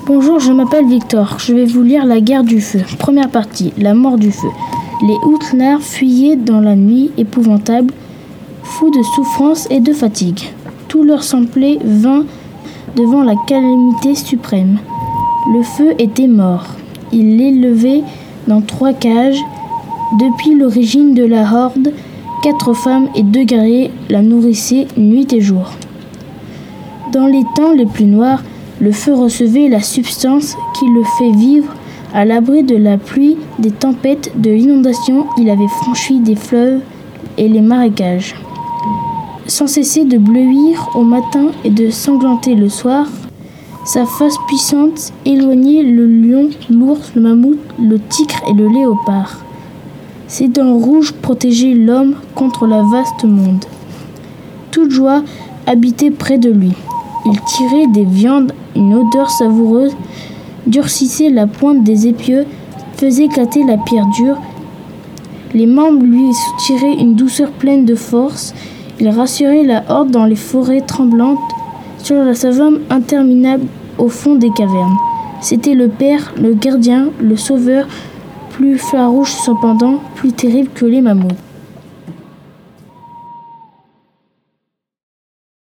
Bonjour, je m'appelle Victor. Je vais vous lire La guerre du feu. Première partie, la mort du feu. Les Outlanders fuyaient dans la nuit épouvantable, fous de souffrance et de fatigue. Tout leur semblait vain devant la calamité suprême. Le feu était mort. Il l'élevait dans 3 cages. Depuis l'origine de la horde, 4 femmes et 2 guerriers la nourrissaient nuit et jour. Dans les temps les plus noirs, le feu recevait la substance qui le fait vivre. À l'abri de la pluie, des tempêtes, de l'inondation, il avait franchi des fleuves et les marécages. Sans cesser de bleuir au matin et de sanglanter le soir, sa face puissante éloignait le lion, l'ours, le mammouth, le tigre et le léopard. Ses dents rouges protégeaient l'homme contre le vaste monde. Toute joie habitait près de lui. Il tirait des viandes, une odeur savoureuse, durcissait la pointe des épieux, faisait éclater la pierre dure. Les membres lui soutiraient une douceur pleine de force. Il rassurait la horde dans les forêts tremblantes, sur la savane interminable au fond des cavernes. C'était le père, le gardien, le sauveur, plus farouche cependant, plus terrible que les mammouths.